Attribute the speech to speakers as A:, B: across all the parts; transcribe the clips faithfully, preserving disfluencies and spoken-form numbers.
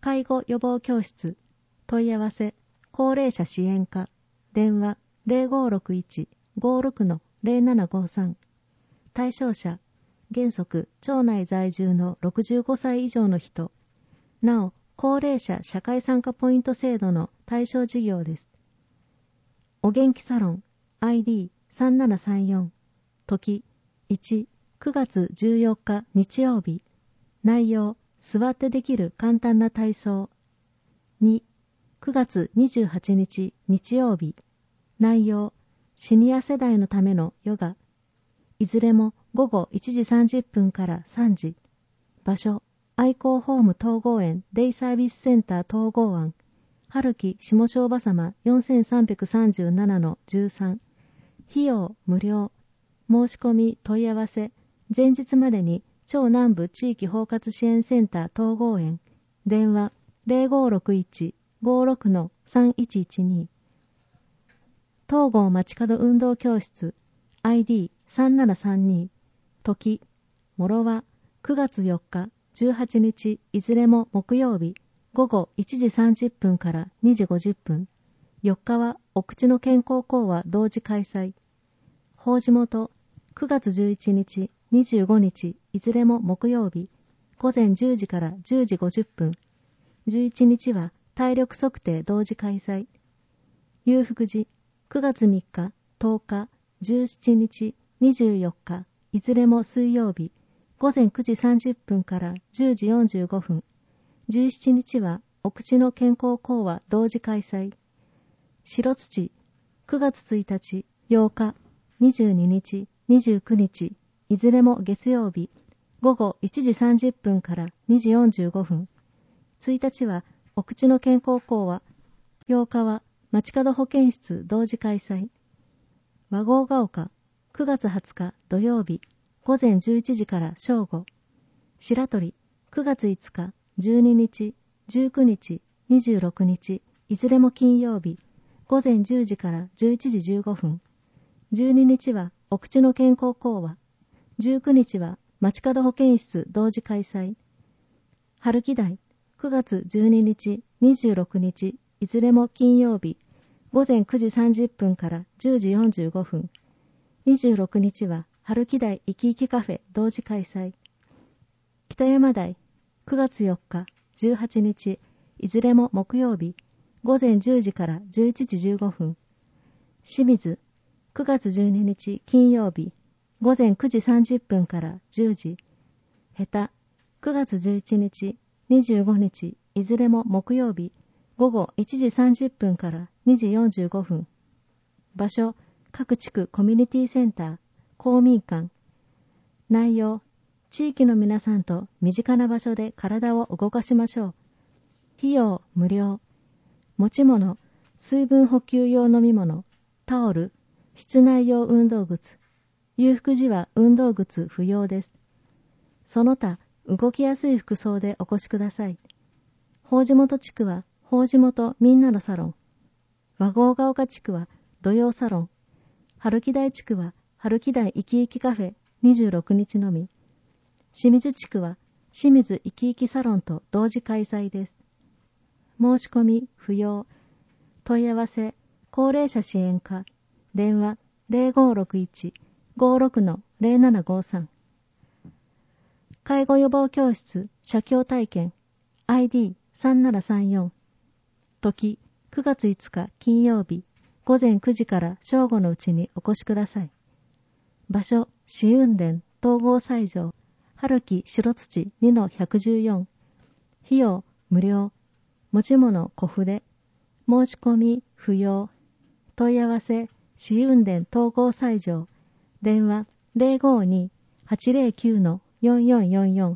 A: 介護予防教室問い合わせ高齢者支援課電話 ゼロごろくいち ごろく ゼロななごさん。対象者原則町内在住のろくじゅうごさい以上の人。なお高齢者社会参加ポイント制度の対象事業です。お元気サロン アイディーさんななさんよん 時いち、くがつじゅうよっか日曜日。内容座ってできる簡単な体操。に、くがつにじゅうはちにち日曜日。内容シニア世代のためのヨガ。いずれもごごいちじさんじゅっぷんからさんじ。場所愛好ホーム統合園デイサービスセンター統合案春木下庄場様 よんさんさんさんななのじゅうさん。費用無料。申し込み問い合わせ前日までに超南部地域包括支援センター統合園電話 ゼロごろくいち ごろく さんいちいちに。東郷街角運動教室 アイディーさんななさんに 時もろはくがつよっかじゅうはちにちいずれも木曜日ごごいちじさんじゅっぷんからにじごじゅっぷん。よっかはお口の健康講話同時開催。法事元くがつじゅういちにちにじゅうごにちいずれも木曜日ごぜんじゅうじからじゅうじごじゅっぷん。じゅういちにちは体力測定同時開催。裕福寺くがつみっかとおかじゅうしちにちにじゅうよっかいずれも水曜日ごぜんくじさんじゅっぷんからじゅうじよんじゅうごふん。じゅうしちにちはお口の健康講話同時開催。白土くがつついたちようかにじゅうににちにじゅうくにちいずれも月曜日ごごいちじさんじゅっぷんからにじよんじゅうごふん。ついたちはお口の健康講話、ようかは街角保健室同時開催。和合が丘くがつはつか土曜日ごぜんじゅういちじから正午。白鳥くがついつかじゅうににちじゅうくにちにじゅうろくにちいずれも金曜日ごぜんじゅうじからじゅういちじじゅうごふん。じゅうににちはお口の健康講話。じゅうくにちは街角保健室同時開催。春木台くがつじゅうににちにじゅうろくにちいずれも金曜日ごぜんくじさんじゅっぷんからじゅうじよんじゅうごふん。にじゅうろくにちは春木台いきいきカフェ同時開催。北山台くがつよっかじゅうはちにちいずれも木曜日ごぜんじゅうじからじゅういちじじゅうごふん。清水くがつじゅうににち金曜日ごぜんくじさんじゅっぷんからじゅうじ。へたくがつじゅういちにちにじゅうごにちいずれも木曜日ごごいちじさんじゅっぷんからにじよんじゅうごふん。場所各地区コミュニティセンター公民館。内容地域の皆さんと身近な場所で体を動かしましょう。費用無料。持ち物水分補給用飲み物タオル室内用運動靴。裕福時は運動靴不要です。その他動きやすい服装でお越しください。法事元地区は法事元みんなのサロン。和合が丘地区は土曜サロン。春木台地区は春木台いきいきカフェにじゅうろくにちのみ。清水地区は清水いきいきサロンと同時開催です。申し込み不要。問い合わせ高齢者支援課電話 ゼロごろくいち ごろく ゼロななごさん。介護予防教室写経体験 アイディーさんななさんよん。時くがついつか金曜日ごぜんくじから正午のうちにお越しください。場所紫雲殿統合斎場春木白土 にのひゃくじゅうよん。費用無料。持ち物小筆。申し込み不要。問い合わせ紫雲殿統合斎場電話 ゼロごに はちゼロきゅう よんよんよんよん。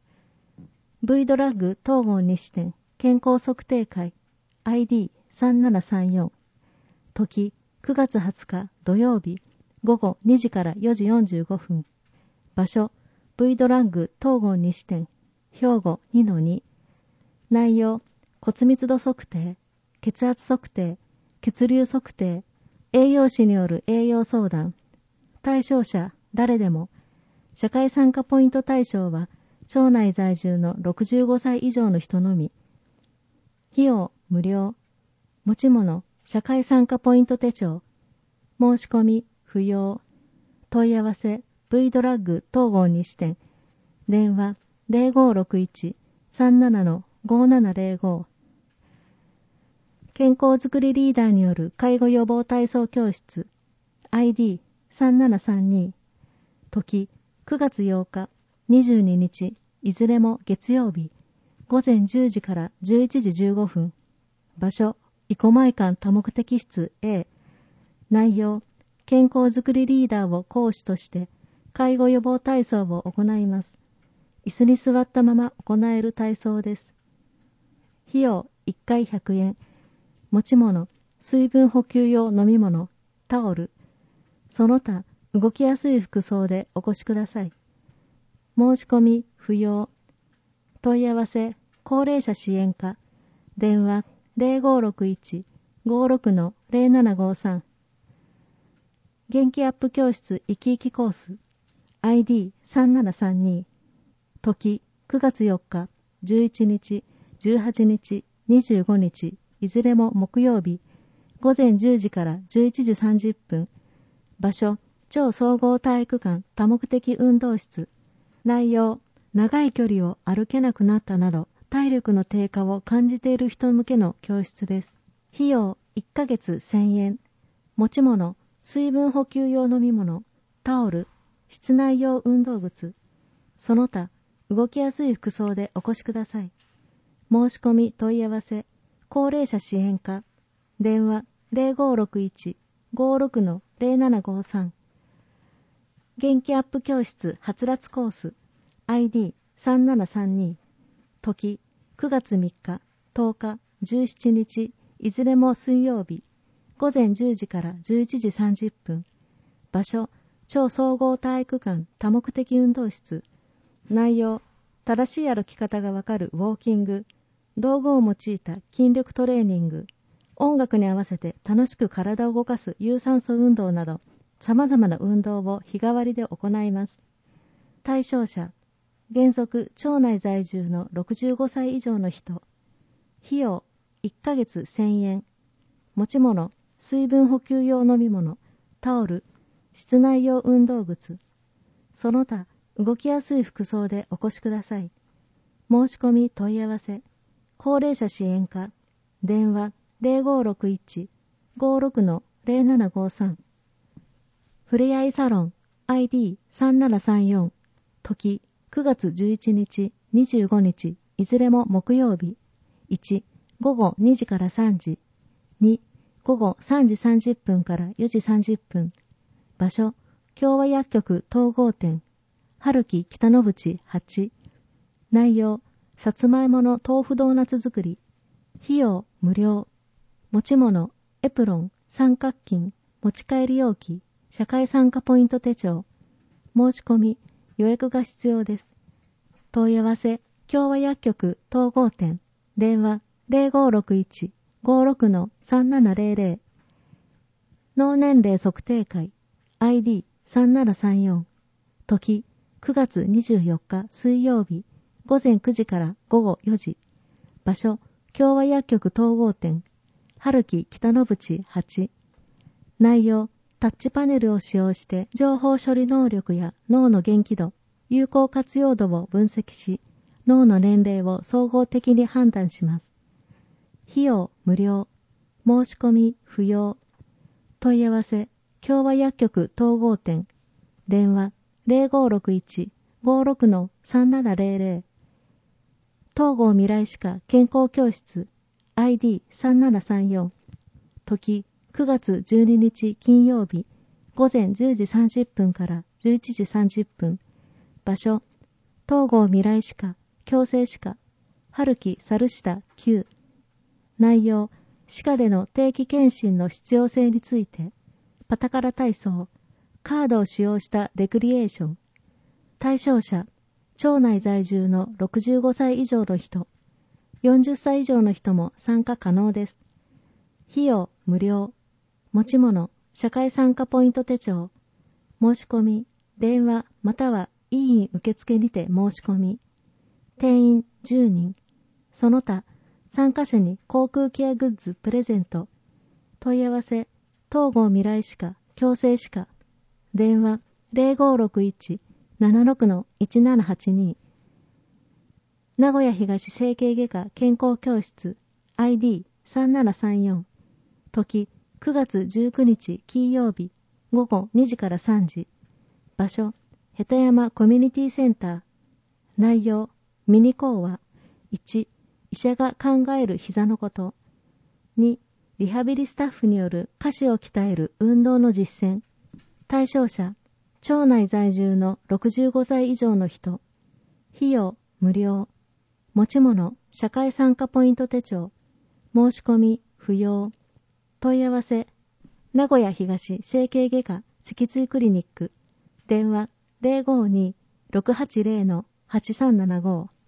A: V ドラッグ統合西店健康測定会 アイディーさんななさんよん。時くがつはつか土曜日ごごにじからよじよんじゅうごふん。場所 V ドラッグ統合西店兵庫 にのに。内容骨密度測定血圧測定血流測定栄養士による栄養相談。対象者誰でも。社会参加ポイント対象は町内在住のろくじゅうごさい以上の人のみ。 費用無料。持ち物、社会参加ポイント手帳。申し込み不要。問い合わせ V ドラッグ東郷西店。電話 ゼロごろくいち さんなな ごななゼロご。健康づくりリーダーによる介護予防体操教室 アイディーさんななさんに。時くがつようかにじゅうににち、いずれも月曜日、ごぜんじゅうじからじゅういちじじゅうごふん。場所生駒会館多目的室 A。 内容、健康づくりリーダーを講師として介護予防体操を行います。椅子に座ったまま行える体操です。費用いっかいひゃくえん。持ち物、水分補給用飲み物、タオル。その他、動きやすい服装でお越しください。申し込み不要。問い合わせ、高齢者支援課。電話ゼロごろくいち ごろく ゼロななごさん。元気アップ教室生き生きコース アイディーさんななさんに。時くがつよっか、じゅういちにち、じゅうはちにち、にじゅうごにち、いずれも木曜日、ごぜんじゅうじからじゅういちじさんじゅっぷん。場所、超総合体育館多目的運動室。内容、長い距離を歩けなくなったなど、体力の低下を感じている人向けの教室です。費用いっかげつせんえん。持ち物、水分補給用飲み物、タオル、室内用運動靴。その他、動きやすい服装でお越しください。申し込み問い合わせ、高齢者支援課。電話ゼロごろくいち ごろく ゼロななごさん。元気アップ教室はつらつコース アイディーさんななさんに。時くがつみっか、とおか、じゅうしちにち、いずれも水曜日、ごぜんじゅうじからじゅういちじさんじゅっぷん。場所、超総合体育館多目的運動室。内容、正しい歩き方がわかるウォーキング、道具を用いた筋力トレーニング、音楽に合わせて楽しく体を動かす有酸素運動など、様々な運動を日替わりで行います。対象者、原則町内在住のろくじゅうごさい以上の人。費用いっかげつせんえん。持ち物、水分補給用飲み物、タオル、室内用運動靴。その他、動きやすい服装でお越しください。申し込み問い合わせ、高齢者支援課。電話ゼロごろくいち ごろく ゼロななごさん。ふれあいサロン アイディーさんななさんよん。時くがつじゅういちにち、にじゅうごにち、いずれも木曜日。いち、ごごにじからさんじ。に、ごごさんじさんじゅっぷんからよじさんじゅっぷん。場所、協和薬局統合店。春木北野淵はち。内容、さつまいもの豆腐ドーナツ作り。費用無料。持ち物、エプロン、三角巾、持ち帰り容器、社会参加ポイント手帳。申し込み、予約が必要です。問い合わせ、協和薬局統合店。電話ゼロごろくいち ごろく さんななゼロゼロ。脳年齢測定会 アイディーさんななさんよん。時くがつにじゅうよっか水曜日、ごぜんくじからごごよじ。場所、協和薬局統合店。春木北野淵はち。内容、タッチパネルを使用して情報処理能力や脳の元気度、有効活用度を分析し、脳の年齢を総合的に判断します。費用無料。申し込み不要。問い合わせ、協和薬局統合店。電話ゼロごろくいち ごろく さんななゼロゼロ。東郷未来歯科健康教室 アイディーさんななさんよん。時くがつじゅうににち金曜日、ごぜんじゅうじさんじゅっぷんからじゅういちじさんじゅっぷん。場所、東郷未来歯科矯正歯科春木猿下きゅう。内容、歯科での定期検診の必要性について、パタカラ体操、カードを使用したレクリエーション。対象者、町内在住のろくじゅうごさい以上の人、よんじゅっさい以上の人も参加可能です。費用無料。持ち物、社会参加ポイント手帳。申し込み、電話または委員受付にて申し込み。定員じゅうにん。その他、 参加者に口腔ケアグッズプレゼント。問い合わせ、東郷未来歯科、矯正歯科。電話、ゼロごろくいち ななろく いちななはちに。名古屋東整形外科健康教室 アイディーさんななさんよん。時、くがつじゅうくにち金曜日、ごごにじからさんじ。場所、へたやまコミュニティセンター。内容、ミニ講話。いち、医者が考える膝のこと。に、リハビリスタッフによる下肢を鍛える運動の実践。対象者、町内在住のろくじゅうごさい以上の人。費用、無料。持ち物、社会参加ポイント手帳。申し込み、不要。問い合わせ、名古屋東整形外科脊椎クリニック。電話、ゼロごに ろくはちゼロ はちさんななご。